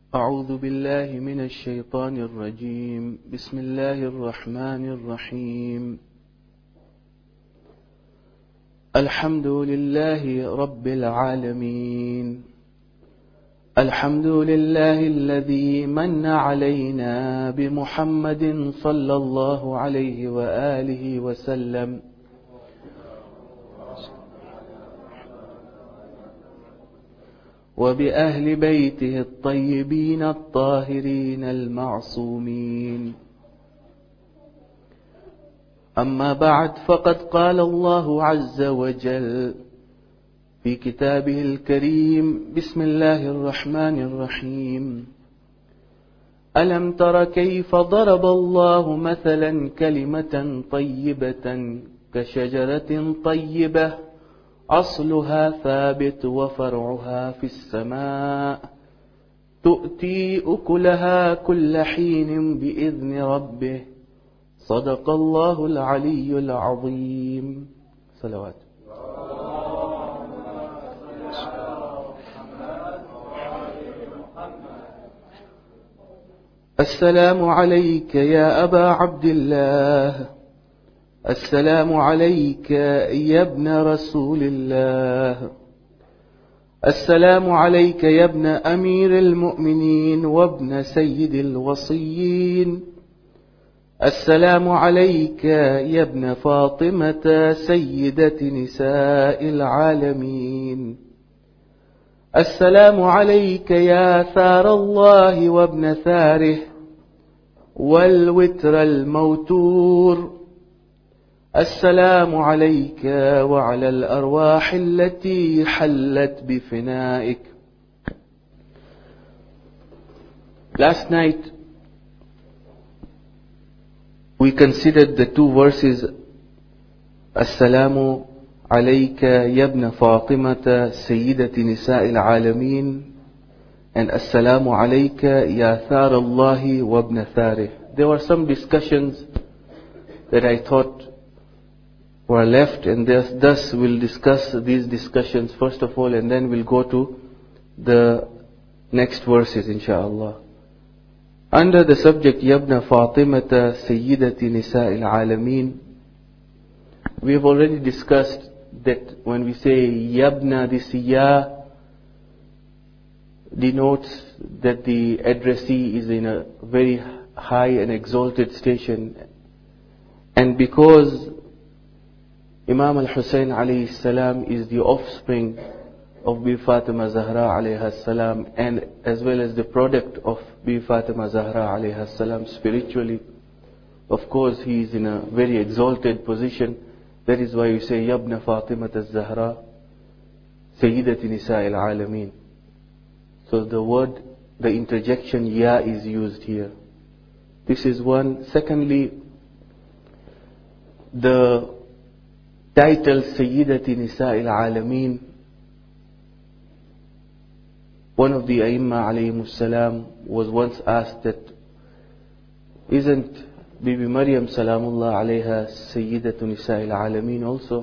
أعوذ بالله من الشيطان الرجيم. بسم الله الرحمن الرحيم. الحمد لله رب العالمين. الحمد لله الذي من علينا بمحمد صلى الله عليه وآله وسلم وبأهل بيته الطيبين الطاهرين المعصومين. أما بعد، فقد قال الله عز وجل في كتابه الكريم: بسم الله الرحمن الرحيم. ألم تر كيف ضرب الله مثلا كلمة طيبة كشجرة طيبة أصلها ثابت وفرعها في السماء تؤتي أكلها كل حين بإذن ربه. صدق الله العلي العظيم. صلوات. السلام عليك يا أبا عبد الله. السلام عليك يا ابن رسول الله. السلام عليك يا ابن أمير المؤمنين وابن سيد الوصيين. السلام عليك يا ابن فاطمة سيدة نساء العالمين. السلام عليك يا ثار الله وابن ثاره والوتر الموتور. السلام عليك وعلى الأرواح التي حلت بفنائك. Last night we considered the two verses: السلام عليك يا ابن فاطمة سيدة نساء العالمين and السلام عليك يا ثار الله وابن ثاره. There were some discussions that I thought were left, and thus we'll discuss these discussions first of all, and then we'll go to the next verses inshallah. Under the subject Yabna Fatimata Sayyidati Nisa al-Alameen, we have already discussed that when we say Yabna, this Ya denotes that the addressee is in a very high and exalted station, and because Imam al-Hussein alayhi salam is the offspring of Bi Fatima Zahra alayha salam, and as well as the product of Bi Fatima Zahra alayha salam spiritually, of course he is in a very exalted position. That is why we say Yabna Fatimat al-Zahra Sayyidati Nisa al-Alameen. So the word, the interjection Ya is used here. This is one. Secondly, the title Sayyidati Nisa al-Alameen, one of the Aimma alayhimus salam was once asked that, isn't Bibi Maryam salamullah alayha Sayyidatu Nisa al-Alameen also?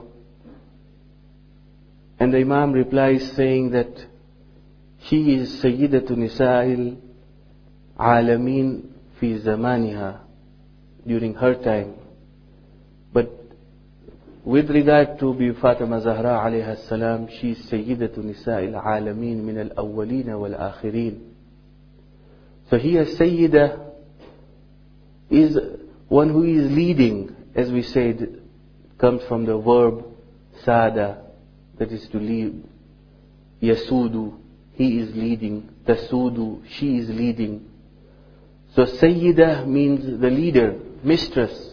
And the Imam replies saying that she is Sayyidatu Nisa al-Alameen fi zamaniha, during her time. But with regard to Bi Fatima Zahra alayha salam, she is Sayyidatu Nisa al-Alameen min al-awwalin wal-akhirin. So here Sayyidah is one who is leading, as we said, comes from the verb Sada, that is to lead. Yasudu, he is leading. Tasudu, she is leading. So Sayyidah means the leader, mistress.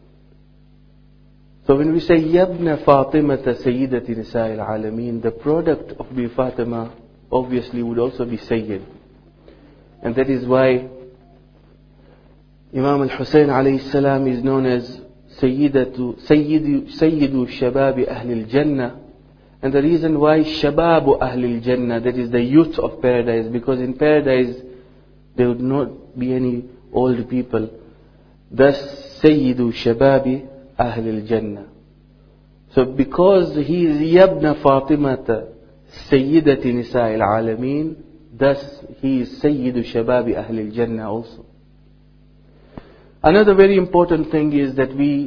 So when we say Yabna Fatimata Sayyidati Nisa al-Alameen, the product of Bi Fatima obviously would also be Sayyid. And that is why Imam al-Hussein alayhi salam is known as Sayyidu Shababi Ahlil Jannah. And the reason why Shababu Ahlil Jannah, that is the youth of paradise, because in paradise there would not be any old people. Thus Sayyidu Shababi Ahlil Jannah. So because he is Yabna Fatimata Sayyidati Nisa al-Alameen, Thus, he is Sayyidu Shababi Ahlil Jannah also. Another very important thing is that we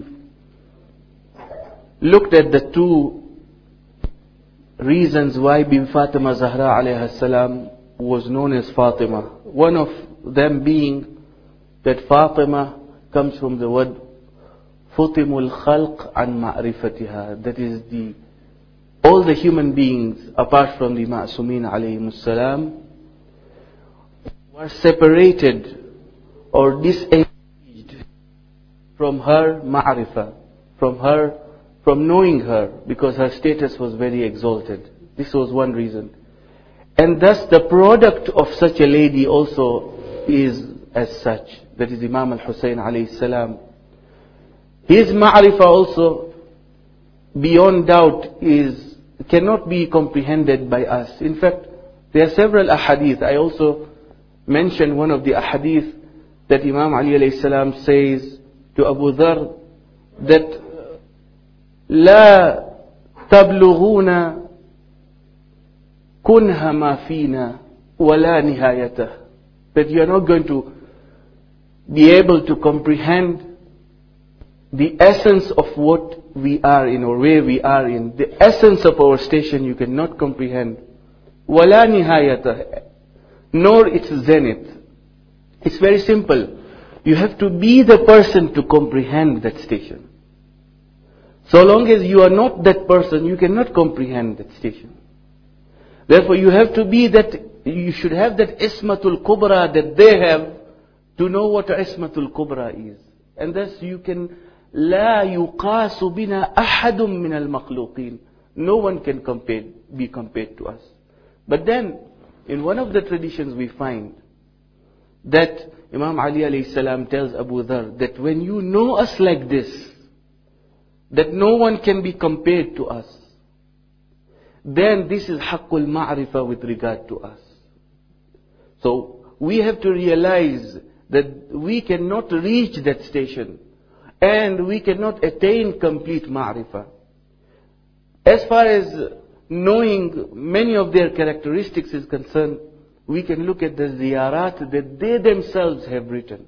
looked at the two reasons why Bibi Fatima Zahra alayha salam was known as Fatima. One of them being that Fatima comes from the word Futimul Khalq an Ma'rifatiha. That is all the human beings apart from the Ma'sumin alayhimus salam were separated or disengaged from her Ma'rifah, from knowing her, because her status was very exalted. This was one reason. And thus the product of such a lady also is as such. That is Imam al-Hussein alayhi salam. His Ma'rifah also, beyond doubt, cannot be comprehended by us. In fact, there are several ahadith. I also mentioned one of the ahadith that Imam Ali alayhi salam says to Abu Dharr that لا تبلغون كنها ما فينا ولا نهايته. That you are not going to be able to comprehend the essence of what we are in or where we are in. The essence of our station you cannot comprehend. ولا نهايته, nor its zenith. It's very simple. You have to be the person to comprehend that station. So long as you are not that person, you cannot comprehend that station. Therefore, you have to be that, you should have that Ismatul Kubra that they have to know what Ismatul Kubra is. And thus you can, لا يقاس بنا أحد من المخلوقين. No one can be compared to us. But then, in one of the traditions we find that Imam Ali alayhi salam tells Abu Dharr that when you know us like this, that no one can be compared to us, then this is Haqqul Ma'rifah with regard to us. So we have to realize that we cannot reach that station and we cannot attain complete Ma'rifah. As far as knowing many of their characteristics is concerned, we can look at the ziyarat that they themselves have written.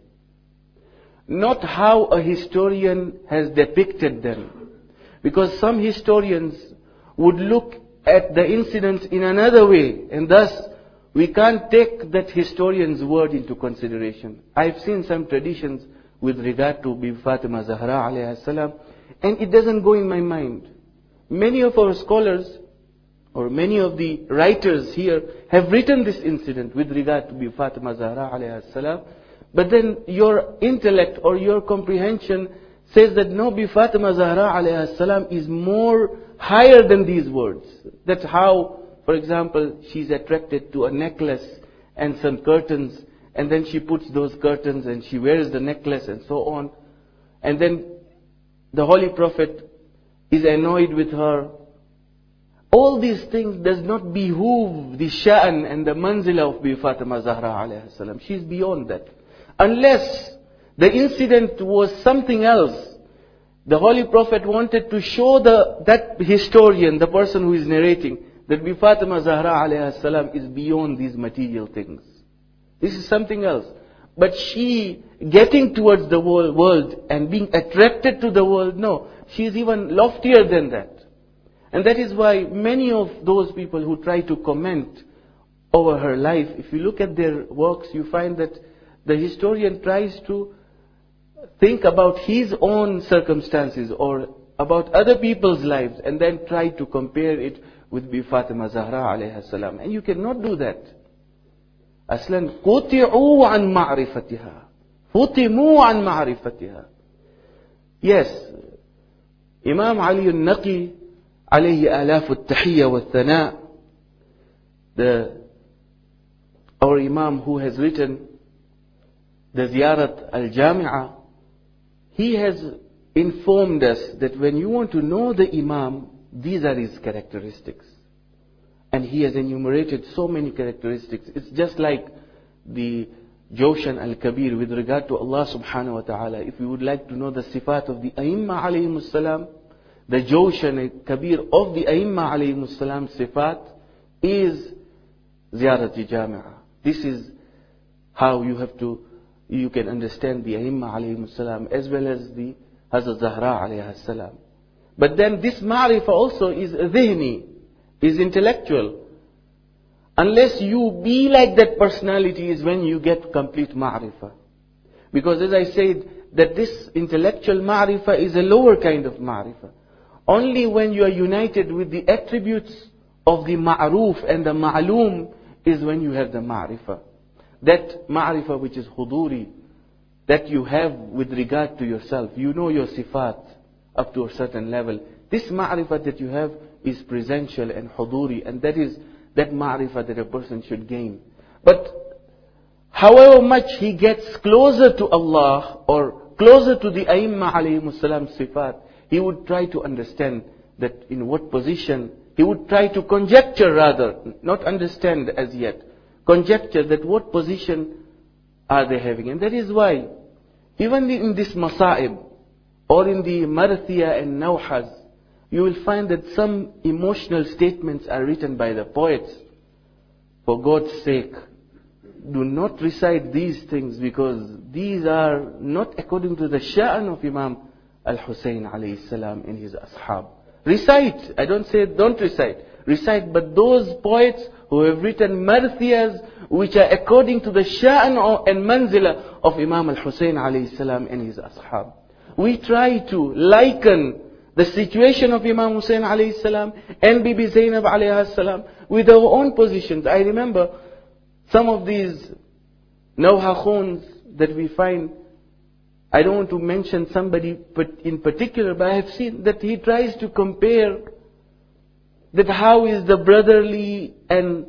Not how a historian has depicted them. Because some historians would look at the incidents in another way, and thus we can't take that historian's word into consideration. I've seen some traditions with regard to Bibi Fatima Zahra alayha salam, and it doesn't go in my mind. Many of our scholars or many of the writers here have written this incident with regard to Bibi Fatima Zahra alayha salam, but then your intellect or your comprehension says that no, Bibi Fatima Zahra alayha salam is more higher than these words. That's how, for example, she's attracted to a necklace and some curtains, and then she puts those curtains and she wears the necklace and so on. And then the Holy Prophet is annoyed with her. All these things does not behoove the sha'an and the manzila of Bibi Fatima Zahra alayha salam. She's beyond that. Unless the incident was something else. The Holy Prophet wanted to show that historian, the person who is narrating, that Bibi Fatima Zahra alayha salam is beyond these material things. This is something else. But she getting towards the world and being attracted to the world, no. She is even loftier than that. And that is why many of those people who try to comment over her life, if you look at their works, you find that the historian tries to think about his own circumstances or about other people's lives and then try to compare it with Bibi Fatima Zahra alayha salam. And you cannot do that. Aslan, قُطِعُوا عَنْ مَعْرِفَتِهَا فُطِمُوا عَنْ مَعْرِفَتِهَا. Yes, Imam Ali al-Naqi alayhi alaf al-tahiyya wal-thana, our Imam who has written the Ziyarat al-Jami'ah, he has informed us that when you want to know the Imam, these are his characteristics. And he has enumerated so many characteristics. It's just like the Jawshan al-Kabir with regard to Allah subhanahu wa ta'ala. If you would like to know the sifat of the Aimma alayhimus salam, the Jawshan al-Kabir of the Aimma alayhimus salam sifat is Ziyarati Jami'ah. This is how you can understand the Aimma alayhim salam as well as the Hazrat Zahra alayha salam. But then this ma'rifah also is dhihni, is intellectual. Unless you be like that personality is when you get complete ma'rifah. Because as I said, that this intellectual ma'rifah is a lower kind of ma'rifah. Only when you are united with the attributes of the ma'ruf and the ma'loom is when you have the ma'rifah. That ma'rifah which is huduri, that you have with regard to yourself. You know your sifat up to a certain level. This ma'rifah that you have is presential and huduri, and that is that ma'rifah that a person should gain. But however much he gets closer to Allah or closer to the Aimma alayhimus salam sifat, he would try to understand that in what position, he would try to conjecture rather, not understand as yet, conjecture that what position are they having. And that is why, even in this masa'ib, or in the marthiyah and nawhas, you will find that some emotional statements are written by the poets. For God's sake, do not recite these things because these are not according to the sha'an of Imam Al-Hussein alayhi salam and his ashab. Recite. I don't say don't recite. Recite, but those poets who have written marthiyas which are according to the sha'an and manzila of Imam Al-Hussein alayhi salam and his ashab. We try to liken the situation of Imam Hussein alayhi salam and Bibi Zainab alayha salam with our own positions. I remember some of these nawha that we find, I don't want to mention somebody in particular, but I have seen that he tries to compare that how is the brotherly and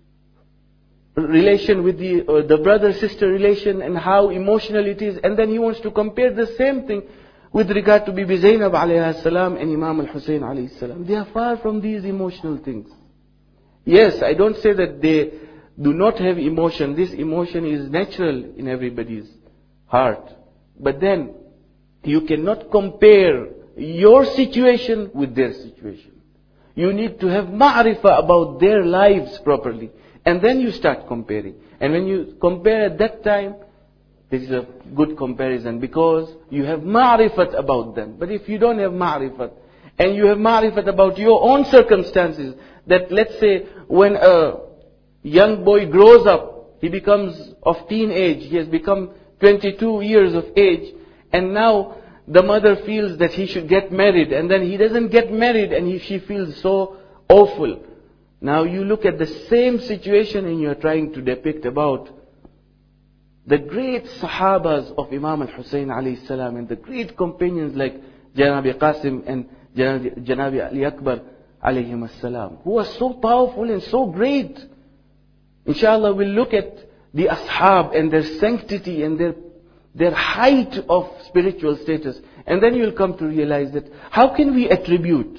relation with the brother-sister relation and how emotional it is. And then he wants to compare the same thing with regard to Bibi Zainab alayha salam and Imam Al-Hussein alayhi salam. They are far from these emotional things. Yes, I don't say that they do not have emotion. This emotion is natural in everybody's heart. But then, you cannot compare your situation with their situation. You need to have ma'rifah about their lives properly. And then you start comparing. And when you compare at that time, this is a good comparison because you have ma'rifat about them. But if you don't have ma'rifat, and you have ma'rifat about your own circumstances, that let's say when a young boy grows up, he becomes of teenage, he has become 22 years of age, and now the mother feels that he should get married, and then he doesn't get married, and she feels so awful. Now you look at the same situation and you are trying to depict about the great Sahabas of Imam Al-Hussein alayhi salam and the great companions like Janabi Qasim and Janabi Ali Akbar alayhim as-salam, who are so powerful and so great. Inshallah, we'll look at the ashab and their sanctity and their height of spiritual status. And then you'll come to realize that how can we attribute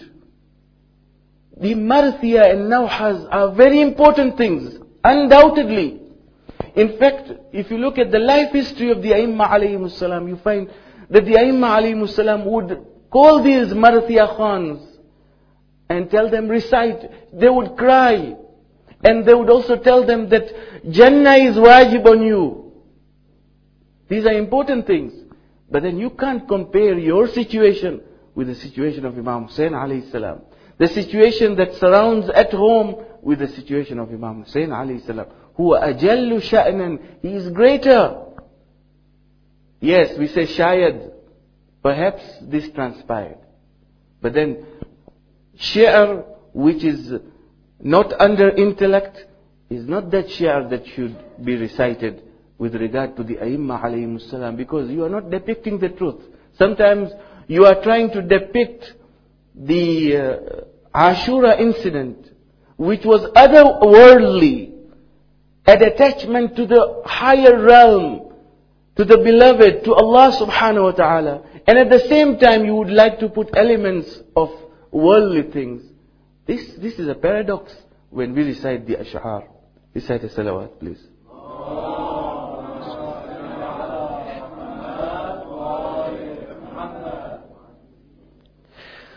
the marthiyah and nawhas are very important things, undoubtedly. In fact, if you look at the life history of the Aimma alayhimus salam, you find that the Aimma alayhimus salam would call these marthiyah khans and tell them recite. They would cry. And they would also tell them that Jannah is wajib on you. These are important things. But then you can't compare your situation with the situation of Imam Hussein alayhi salam. The situation that surrounds at home with the situation of Imam Hussein alayhi salam. Huwa ajallu sha'nan. He is greater. Yes, we say shayad. Perhaps this transpired. But then shi'r which is not under intellect is not that shi'r that should be recited with regard to the Aimma alayhimus salam, because you are not depicting the truth. Sometimes you are trying to depict the Ashura incident, which was otherworldly, an attachment to the higher realm, to the beloved, to Allah subhanahu wa ta'ala. And at the same time you would like to put elements of worldly things. This is a paradox when we recite the ash'ar. Recite a salawat, please.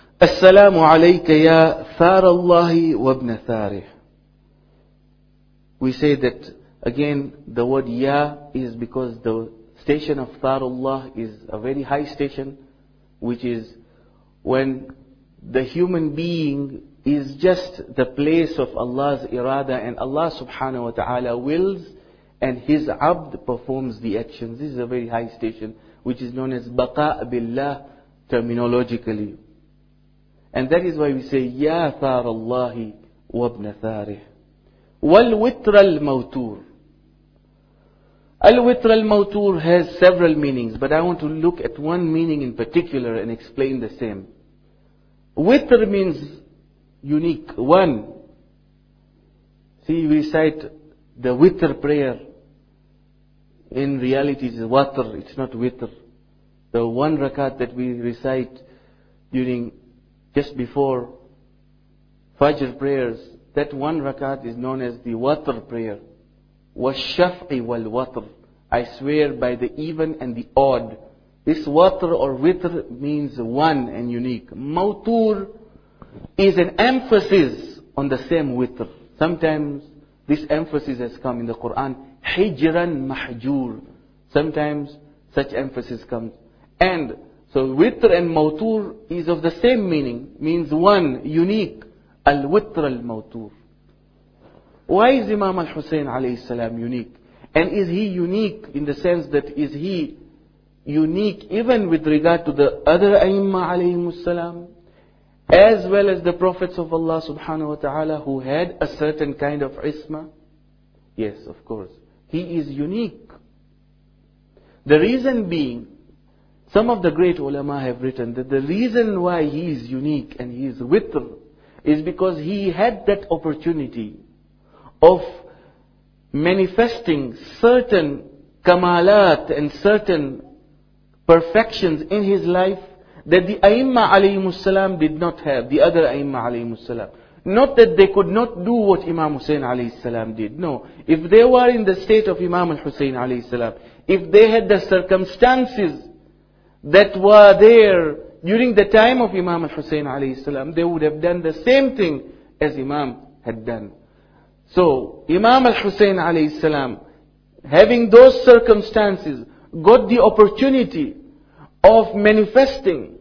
السلام عليك يا ثار الله وابن ثاره we say that again the word Ya is because the station of Tharullah is a very high station, which is when the human being is just the place of Allah's irada, and Allah subhanahu wa ta'ala wills and His abd performs the actions. This is a very high station, which is known as Baqa' Billah terminologically. And that is why we say Ya Tharallahi wabna Tharih wal witr al mawtur. Al witr al mawtur has several meanings, but I want to look at one meaning in particular and explain the same. Witr means unique, one. See, we recite the witr prayer. In reality, it's watr, it's not witr. The one rakat that we recite during just before Fajr prayers, that one rakat is known as the watr prayer. وَالشَّفْعِ وَالْوَطْرِ. I swear by the even and the odd. This watr or witr means one and unique. Mawtur is an emphasis on the same witr. Sometimes this emphasis has come in the Quran. Hijran mahjur. Sometimes such emphasis comes. And so witr and mawtur is of the same meaning. Means one, unique. Al-witr al-mawtur. Why is Imam al-Hussein alayhi salam unique? And is he unique in the sense that is he unique even with regard to the other Aimma alayhimus salam, as well as the prophets of Allah subhanahu wa ta'ala who had a certain kind of isma? Yes, of course. He is unique. The reason being, some of the great ulama have written that the reason why he is unique and he is witr is because he had that opportunity of manifesting certain kamalat and certain perfections in his life that the Aimma alayhimus salam did not have, the other Aimma alayhimus salam. Not that they could not do what Imam Hussein alayhi salam did. No. If they were in the state of Imam al-Hussein alayhi salam, if they had the circumstances that were there during the time of Imam al-Hussein alayhi salam, they would have done the same thing as Imam had done. So, Imam al-Hussein alayhi salam, having those circumstances, got the opportunity of manifesting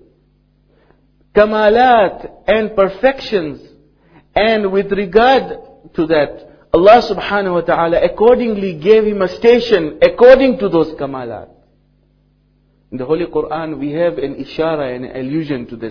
kamalat and perfections. And with regard to that, Allah subhanahu wa ta'ala accordingly gave him a station according to those kamalat. In the Holy Quran, we have an ishara, an allusion to this.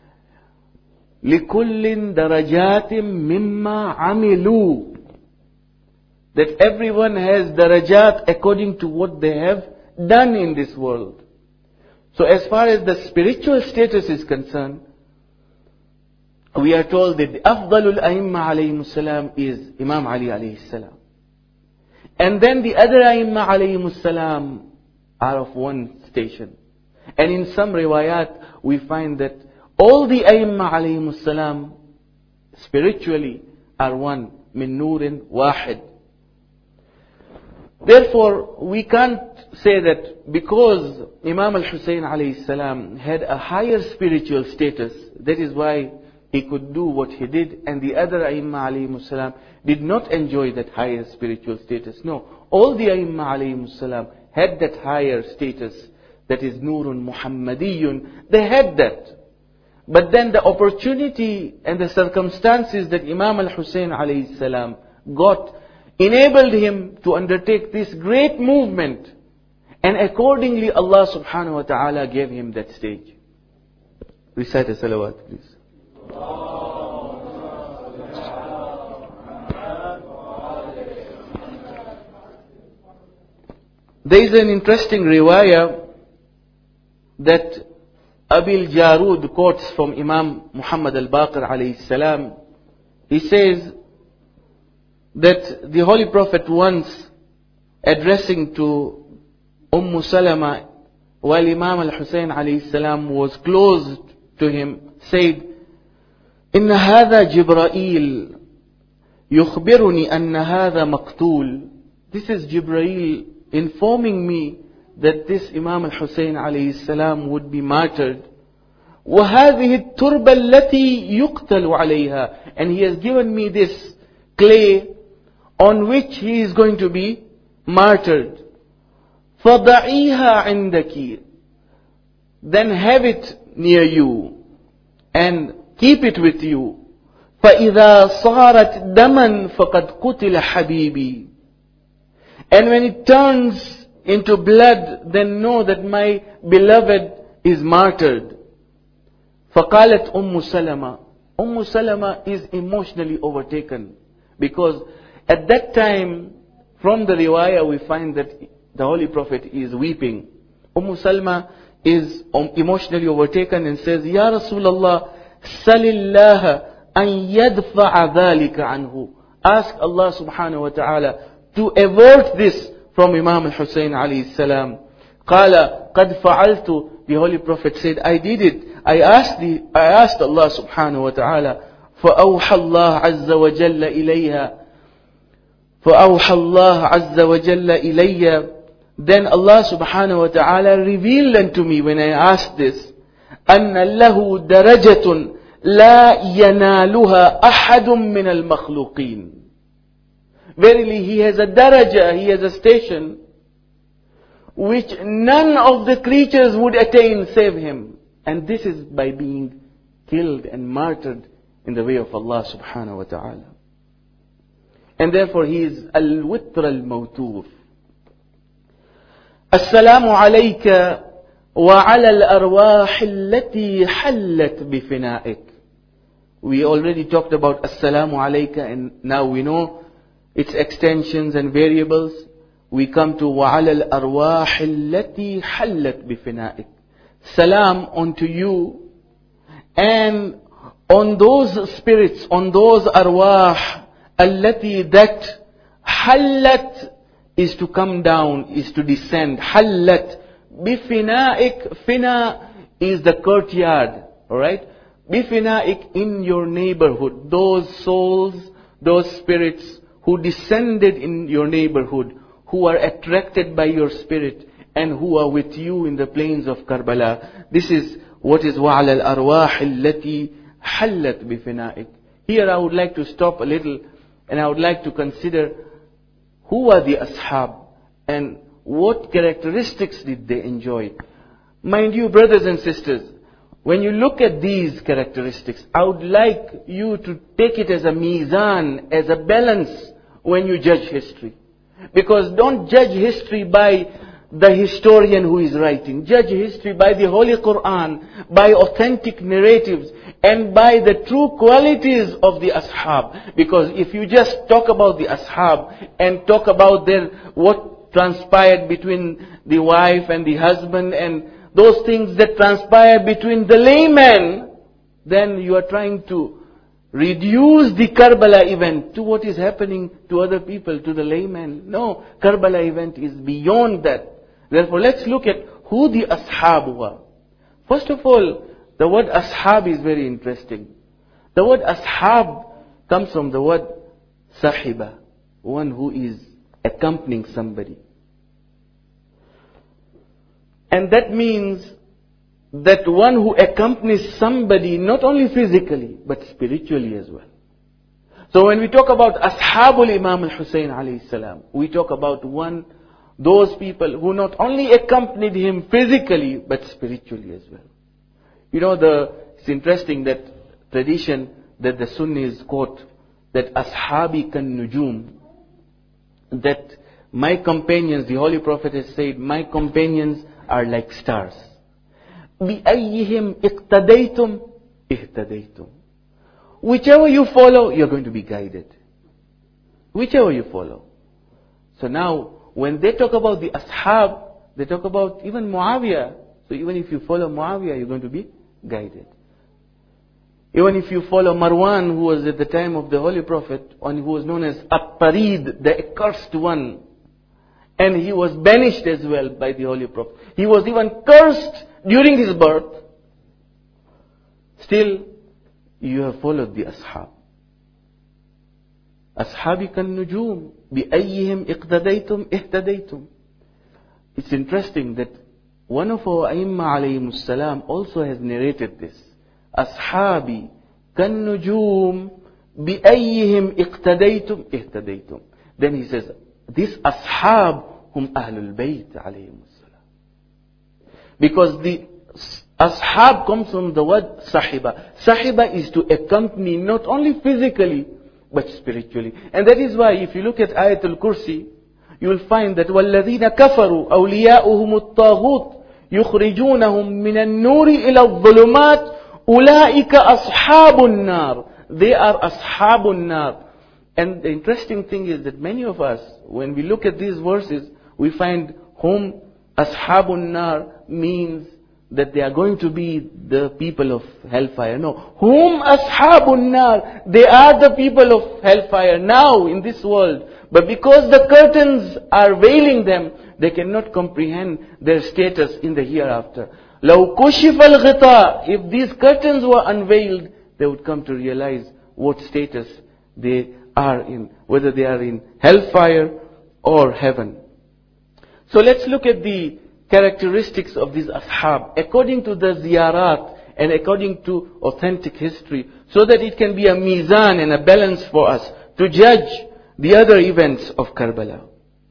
لِكُلٍّ دَرَجَاتٍ مِمَّا عَمِلُوا. That everyone has darajat according to what they have done in this world. So as far as the spiritual status is concerned, we are told that the Afdalul Aimma alayhimus salam is Imam Ali alayhi salam. And then the other Aimma alayhimus salam are of one station. And in some riwayat, we find that all the Aimma alayhimus salam spiritually are one. Min nurin wahid. Therefore, we can't say that because Imam al-Hussein alayhi salam had a higher spiritual status, that is why he could do what he did, and the other Aimma alayhimus salam did not enjoy that higher spiritual status. No, all the Aimma alayhimus salam had that higher status, that is Nurun Muhammadiyun. They had that. But then the opportunity and the circumstances that Imam al-Hussein alayhi salam got enabled him to undertake this great movement. And accordingly Allah subhanahu wa ta'ala gave him that stage. Recite a salawat, please. There is an interesting riwayah that Abil Jarud quotes from Imam Muhammad al-Baqir alayhi salam. He says that the Holy Prophet once addressing to Salama while Imam al-Hussein alayhi salam was close to him said, إن هذا جبرائيل يخبرني أن هذا مقتول. This is Jibreel informing me that this Imam al-Hussein alayhi salam would be martyred. وهذه التربة التي يقتل عليها. And he has given me this clay on which he is going to be martyred. فَضَعِيهَا عِنْدَكِ, then have it near you and keep it with you. فَإِذَا صَارَتْ دَمًا فَقَدْ قُتِلَ حَبِيبِي, and when it turns into blood, then know that my beloved is martyred. فَقَالَتْ أُمُّ Salama is emotionally overtaken, because at that time, from the riwayah we find that the Holy Prophet is weeping. Salama is emotionally overtaken and says, Ya Rasulullah, Salillah an yadfa'a dhalika anhu. Ask Allah subhanahu wa ta'ala to avert this from Imam al-Hussein alayhi salam. Qala qad fa'altu. The Holy Prophet said, I did it. I asked Allah subhanahu wa ta'ala. فَأَوْحَى اللَّهُ عَزَّ وَجَلَّ إِلَيْهَا فَأَوْحَى اللَّهُ عَزَّ وَجَلَّ إِلَيَّ. Then Allah subhanahu wa ta'ala revealed unto me when I asked this, أَنَّ لَهُ دَرَجَةٌ لَا يَنَالُهَا أَحَدٌ مِّنَ الْمَخْلُوقِينَ. Verily, he has a daraja, he has a station, which none of the creatures would attain save him. And this is by being killed and martyred in the way of Allah subhanahu wa ta'ala. And therefore he is al-witr al-mawtur. Assalamu alayka wa ala al-arwah allati hallat bifina'ik. We already talked about assalamu alayka, and now we know its extensions and variables. We come to wa ala al-arwah allati hallat bifina'ik. Salam unto you and on those spirits, on those arwah, allati, that hallat is to come down, is to descend. Hallat bifina'ik, fina is the courtyard, alright? Bifina'ik, in your neighborhood. Those souls, those spirits who descended in your neighborhood, who are attracted by your spirit, and who are with you in the plains of Karbala. This is what is wa'ala al-arwah allati hallat bifina'ik. Here I would like to stop a little, and I would like to consider who are the ashab and what characteristics did they enjoy. Mind you, brothers and sisters, when you look at these characteristics, I would like you to take it as a mizan, as a balance when you judge history. Because don't judge history by the historian who is writing. Judge history by the Holy Quran, by authentic narratives, and by the true qualities of the ashab. Because if you just talk about the ashab and talk about what transpired between the wife and the husband and those things that transpire between the layman, then you are trying to reduce the Karbala event to what is happening to other people, to the layman. No, Karbala event is beyond that. Therefore, let's look at who the ashab were. First of all, the word ashab is very interesting. The word ashab comes from the word sahiba, one who is accompanying somebody. And that means that one who accompanies somebody not only physically, but spiritually as well. So when we talk about ashabul Imam al-Hussein alayhi salam, we talk about those people who not only accompanied him physically, but spiritually as well. You know, it's interesting that tradition that the Sunnis quote, that ashabi kan nujum, that my companions, the Holy Prophet has said, my companions are like stars. بِأَيِّهِمْ اِقْتَدَيْتُمْ اِهْتَدَيْتُمْ. Whichever you follow, you're going to be guided. Whichever you follow. So now, when they talk about the ashab, they talk about even Muawiyah. So even if you follow Muawiyah, you're going to be guided. Even if you follow Marwan, who was at the time of the Holy Prophet, and who was known as At-Tarid, the accursed one. And he was banished as well by the Holy Prophet. He was even cursed during his birth. Still, you have followed the ashab. Ashabi kan nujum, bi'ayyihim iqtadaytum ihtadaytum. It's interesting that one of our Aimma alayhimus salam also has narrated this. Ashabi kan nujum, bi'ayyihim iqtadaytum ihtadaytum. Then he says, this ashab hum ahlul bayt alayhim salam. Because the ashab comes from the word sahiba. Sahiba is to accompany not only physically, but spiritually. And that is why if you look at Ayatul Kursi, you will find that وَالَّذِينَ كَفَرُوا أَوْلِيَاؤُهُمُ الطَّاغُوتُ يُخْرِجُونَهُم مِّنَ النُّورِ إِلَى الظُّلُمَاتِ أُولَئِكَ أَصْحَابُ النَّارِ. They are أَصْحَابُ النَّارِ. And the interesting thing is that many of us, when we look at these verses, we find whom Ashabun Nar means that they are going to be the people of hellfire. No. Whom Ashabun Nar? They are the people of hellfire now in this world. But because the curtains are veiling them, they cannot comprehend their status in the hereafter. لو كشف الغطاء. If these curtains were unveiled, they would come to realize what status they are in, whether they are in hellfire or heaven. So let's look at the characteristics of these ashab according to the ziyarat and according to authentic history, so that it can be a mizan and a balance for us to judge the other events of Karbala.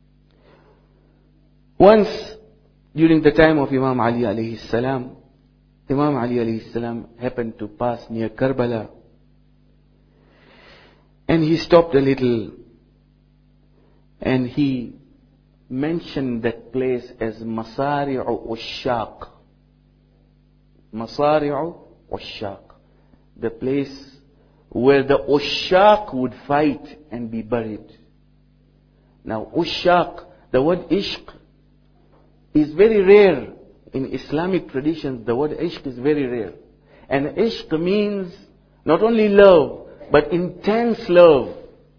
Once, during the time of Imam Ali alayhi salam, Imam Ali alayhi salam happened to pass near Karbala. And he stopped a little and he mentioned that place as Masari'u Ushaq. Masari'u Ushaq. The place where the Ushaq would fight and be buried. Now Ushaq, the word Ishq, is very rare. In Islamic traditions, the word Ishq is very rare. And Ishq means not only love, but intense love.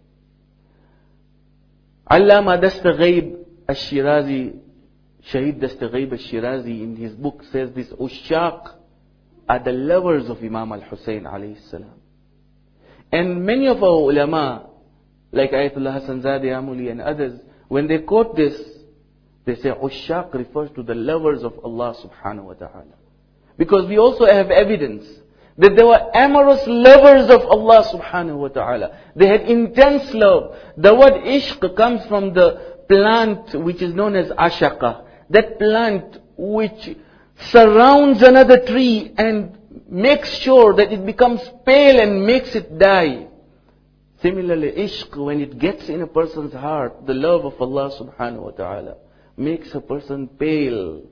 Allama Dastaghaib al-Shirazi, Shahid Dastaghaib al-Shirazi in his book says this, Ushaq are the lovers of Imam al-Hussein alayhi salam. And many of our ulama, like Ayatollah Hassan Zadeh Amuli and others, when they quote this, they say Ushaq refers to the lovers of Allah subhanahu wa ta'ala. Because we also have evidence that they were amorous lovers of Allah subhanahu wa ta'ala. They had intense love. The word ishq comes from the plant which is known as ashaqa. That plant which surrounds another tree and makes sure that it becomes pale and makes it die. Similarly, ishq, when it gets in a person's heart, the love of Allah subhanahu wa ta'ala makes a person pale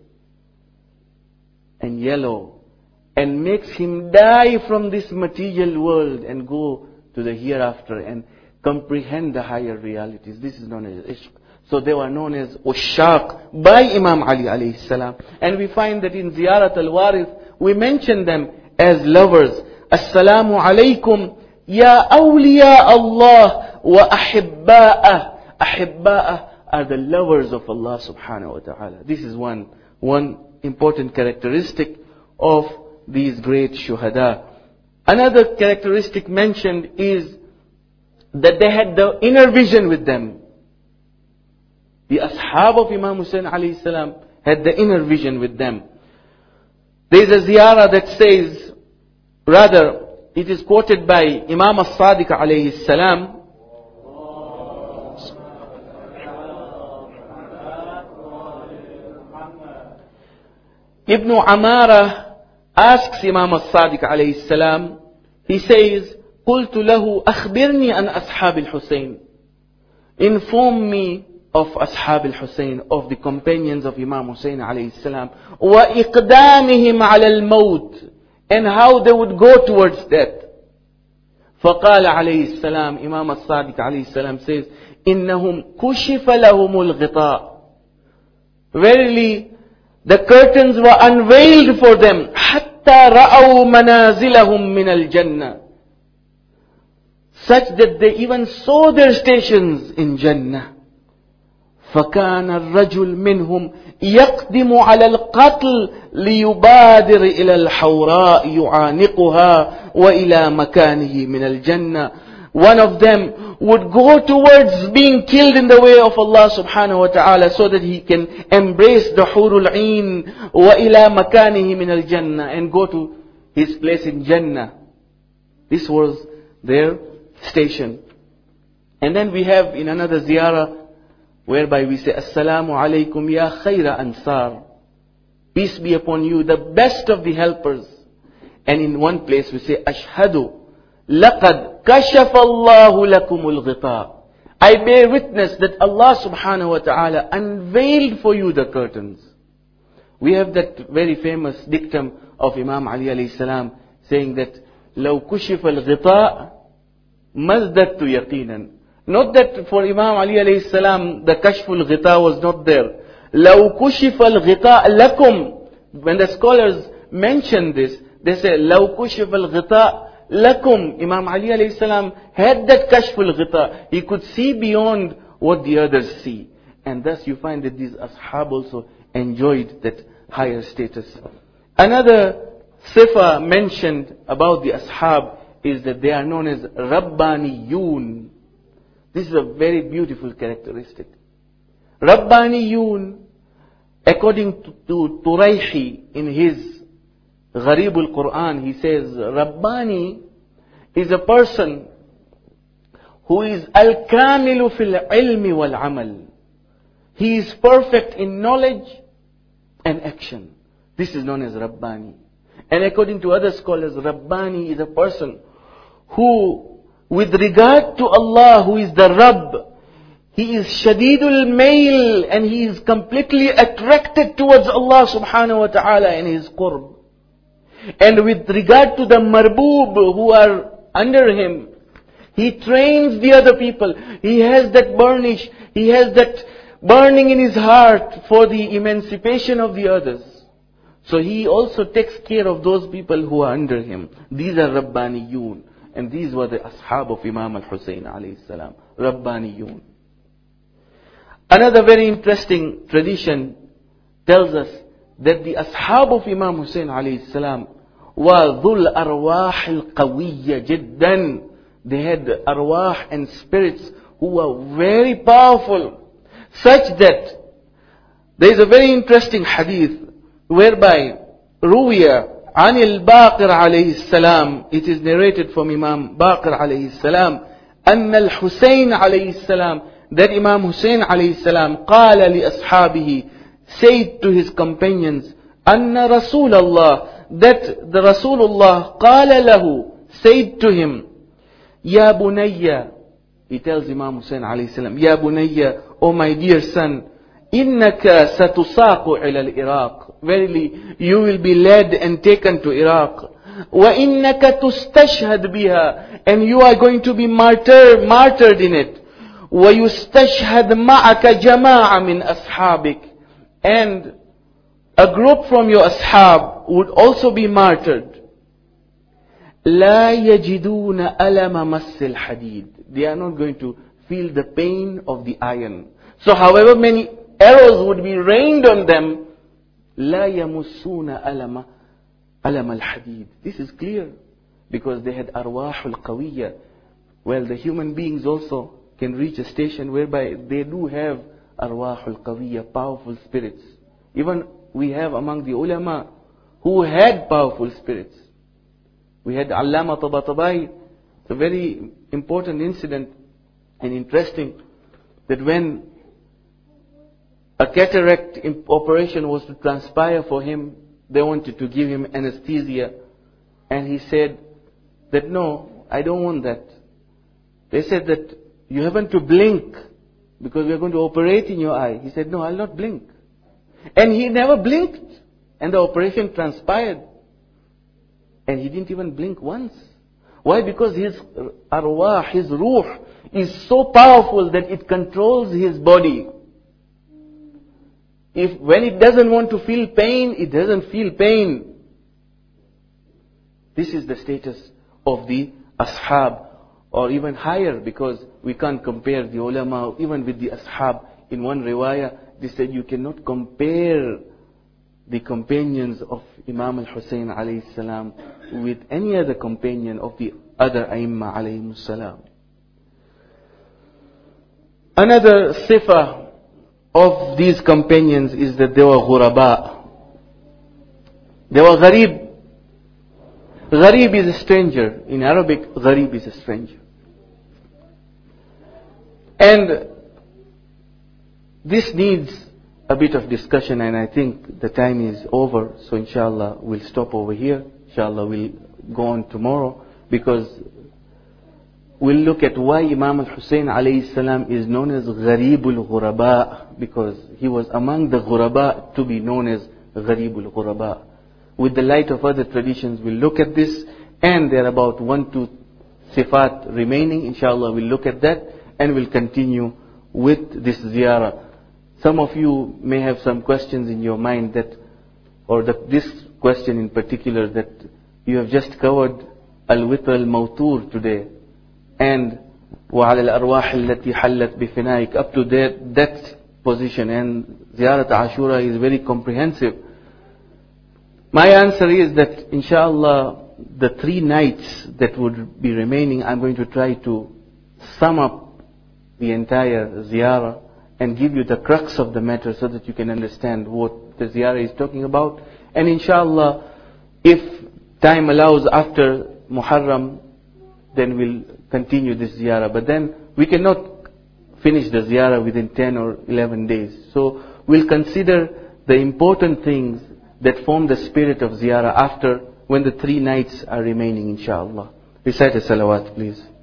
and yellow, and makes him die from this material world and go to the hereafter and comprehend the higher realities. This is known as ishq. So they were known as Ushaq by Imam Ali alayhi salam. And we find that in Ziyarat al-Warith, we mention them as lovers. Assalamu alaykum ya awliya Allah wa ahibba'ah. Ahibba'ah are the lovers of Allah subhanahu wa ta'ala. This is one important characteristic of these great shuhada. Another characteristic mentioned is that they had the inner vision with them. The ashab of Imam Hussein alayhi salam had the inner vision with them. There is a ziyarah that says, rather, it is quoted by Imam as-Sadiq alayhi salam, Ibn Amara asks Imam al-Sadiq alayhi salam, he says, قُلْتُ لَهُ أَخْبِرْنِي عَنْ أَصْحَابِ الْحُسَيْنِ. Inform me of Ashab al-Hussein, of the companions of Imam Hussein alayhi salam. وَإِقْدَامِهِمْ عَلَى الْمَوْتِ. And how they would go towards death. فَقَالَ عَلَيْهِ السَّلَامِ, Imam al-Sadiq alayhi salam says, إِنَّهُمْ كُشِفَ لَهُمُ الْغِطَاءِ. Verily, the curtains were unveiled for them. حَتَّى رَأَوْا مَنَازِلَهُمْ مِنَ الْجَنَّةِ. Such that they even saw their stations in Jannah. فَكَانَ الرَّجُلُ مِنْهُمْ يَقْدِمُ عَلَى الْقَتْلِ لِيُبَادِرِ إِلَى الْحَوْرَاءِ يُعَانِقُهَا وَإِلَى مَكَانِهِ مِنَ الْجَنَّةِ. One of them would go towards being killed in the way of Allah subhanahu wa ta'ala so that he can embrace the Hurul Ain وَإِلَى مَكَانِهِ مِنَ الْجَنَّةِ and go to his place in Jannah. This was their station. And then we have in another ziyarah, whereby we say, Assalamu alaikum ya khayra ansar. Peace be upon you, the best of the helpers. And in one place we say, Ashhadu laqad kashafa Allahu lakumul ghita. I bear witness that Allah subhanahu wa ta'ala unveiled for you the curtains. We have that very famous dictum of Imam Ali alayhi salam saying that, لو كشف الغطاء مزددت يقينا. Not that for Imam Ali alayhi salam the kashful ghita was not there. لو كشف الغطاء لكم. When the scholars mention this, they say, لو كشف الغطاء لكم. Imam Ali alayhi salam had that kashful ghita. He could see beyond what the others see. And thus you find that these ashab also enjoyed that higher status. Another sifa mentioned about the ashab is that they are known as Rabbaniyun. This is a very beautiful characteristic. Rabbaniyun, according to Turayhi in his Gharib al-Quran, he says, Rabbani is a person who is al-kamilu fil ilmi wal amal. He is perfect in knowledge and action. This is known as Rabbani. And according to other scholars, Rabbani is a person who, with regard to Allah, who is the Rabb, he is shadidul mail, and he is completely attracted towards Allah subhanahu wa ta'ala and his qurb. And with regard to the marboob who are under him, he trains the other people. He has that burnish, he has that burning in his heart for the emancipation of the others. So he also takes care of those people who are under him. These are Rabbaniyun. And these were the ashab of Imam al-Husayn alayhi salam. Rabbaniyun. Another very interesting tradition tells us that the ashab of Imam Hussain alayhi salam were dhul arwah al-qawiyya jiddan. They had arwah and spirits who were very powerful, such that there is a very interesting hadith whereby Ruwiya Anil Baqir alayhi salam, it is narrated from Imam Baqir alayhi salam, Anna al-Husayn alayhi salam, that Imam Hussain alayhi salam qala li ashabihi, said to his companions, Anna Rasulallah, that the Rasulullah qala lahu, said to him, Ya bunayya, he tells Imam Hussain alayhi salam, Ya bunayya, oh my dear son, innaka satusaqu ila al-Iraq. Verily, you will be led and taken to Iraq. وَإِنَّكَ تُسْتَشْهَدْ بِهَا, and you are going to be martyred in it. وَيُسْتَشْهَدْ مَعَكَ جَمَاعَ مِنْ أَصْحَابِكَ, and a group from your ashab would also be martyred. لَا يَجِدُونَ أَلَمَ مَسِّ الْحَدِيدِ, they are not going to feel the pain of the iron. So however many arrows would be rained on them, لا يمسون ألم الحديد. This is clear, because they had arwah al-qawiyya. Well, the human beings also can reach a station whereby they do have arwah al-qawiyya, powerful spirits. Even we have among the ulama who had powerful spirits. We had Allama Tabatabai. It's a very important incident and interesting, that when a cataract operation was to transpire for him, they wanted to give him anesthesia. And he said that, no, I don't want that. They said that you haven't to blink because we are going to operate in your eye. He said, no, I'll not blink. And he never blinked. And the operation transpired. And he didn't even blink once. Why? Because his arwah, his ruh, is so powerful that it controls his body. If when it doesn't want to feel pain, it doesn't feel pain. This is the status of the ashab, or even higher, because we can't compare the ulama even with the ashab. In one riwayah, they said you cannot compare the companions of Imam al-Husayn alayhi salam with any other companion of the other Aimma alayhi salam. Another sifa of these companions is that they were ghuraba. They were gharib. Gharib is a stranger. In Arabic, gharib is a stranger. And this needs a bit of discussion, and I think the time is over, so inshallah we'll stop over here. Inshallah we'll go on tomorrow, because we'll look at why Imam al-Hussein alayhi salam is known as Gharibul Ghuraba, because he was among the Ghuraba to be known as Gharibul Ghuraba. With the light of other traditions, we'll look at this, and there are about 1-2 sifat remaining. Inshallah we'll look at that, and we'll continue with this ziyarah. Some of you may have some questions in your mind that, or this question in particular, that you have just covered Al-Witr Al-Mawtur today, and وَعَلَى الْأَرْوَاحِ الَّتِي حَلَّتْ بِفِنَائِكَ, up to that position, and Ziyarat Ashura is very comprehensive. My answer is that inshallah the 3 nights that would be remaining, I'm going to try to sum up the entire ziyarah and give you the crux of the matter so that you can understand what the ziyarah is talking about. And inshallah, if time allows after Muharram, then we'll continue this ziyarah. But then we cannot finish the ziyarah within 10 or 11 days. So we'll consider the important things that form the spirit of ziyarah after, when the 3 nights are remaining, inshallah. Recite a salawat, please.